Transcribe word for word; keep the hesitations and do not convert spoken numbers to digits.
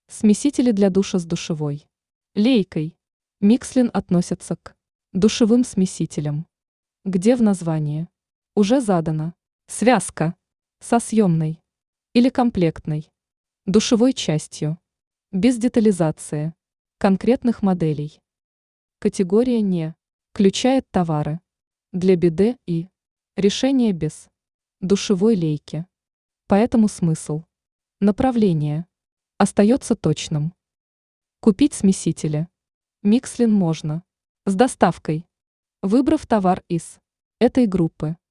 Смесители для душа с душевой лейкой. Микслин относятся к душевым смесителям, где в названии уже задана связка со съемной или комплектной душевой частью, без детализации конкретных моделей. Категория не включает товары для биде и решения без душевой лейки. Поэтому смысл направления остается точным. Купить смесители Микслин можно с доставкой, выбрав товар из этой группы.